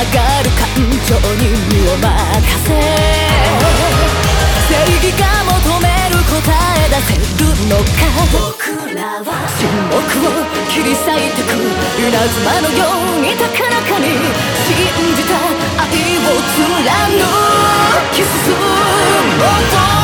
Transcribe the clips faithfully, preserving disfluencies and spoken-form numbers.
がる感情に身を任せ、正義が求める答え出せるのか。僕らは沈黙を切り裂いてく稲妻のように高らかに信じた愛を貫き進もう。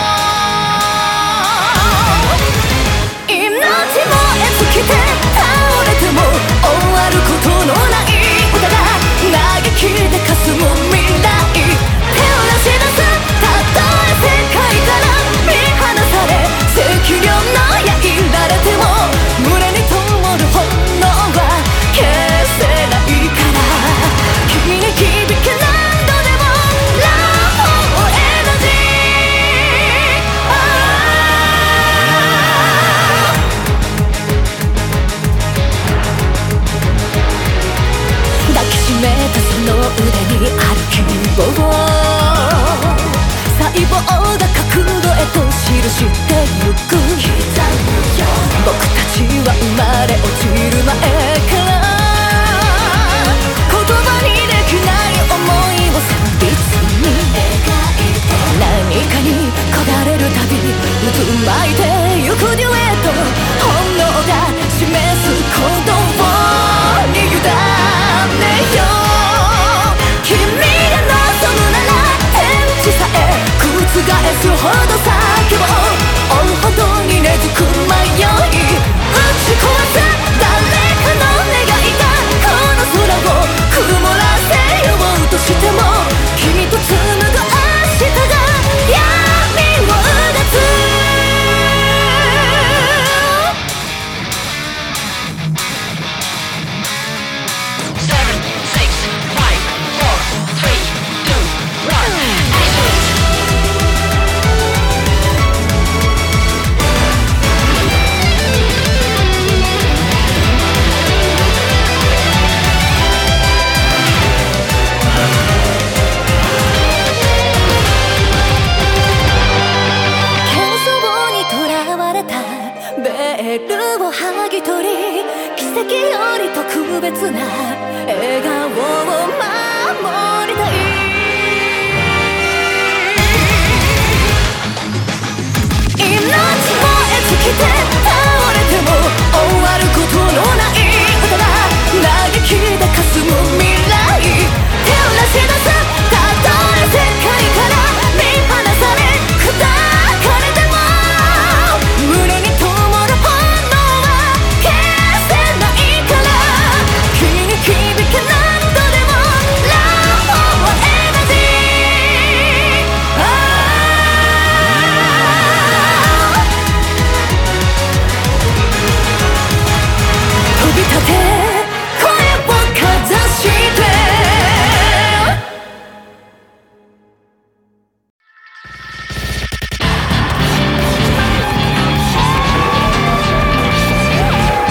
命燃え尽きて倒れても終わることのない歌が嘆きで霞む未来、照らし出すたとえ世界から見放され赤涼の矢いられても胸に灯る炎は消せないから、君に響け何度でもラブエナジー。抱きしめたその腕にある希望、細胞が角度へと記してゆく。僕たちは生まれ落ちる前から言葉にできない想いを旋律に描いて、何かに焦がれるたび渦巻いてゆくデュエット、本能が示す鼓動に委ねよう。君が望むなら天地さえ覆すほど叫ぼう、追うほどに根付く迷い、打ち壊す誰かの願いがこの空を曇らせようとしても、君と紡ぐ明日が闇をうがつ。ベールを剥ぎ取り奇跡より特別な笑顔を守りたい。命燃え尽きて倒れても終わることのない歌が嘆きで霞む未来、照らし出すたとえ世界から見放され砕かれても胸に灯る炎は消せないから、君に響け何度でもラブエナジー。飛び立て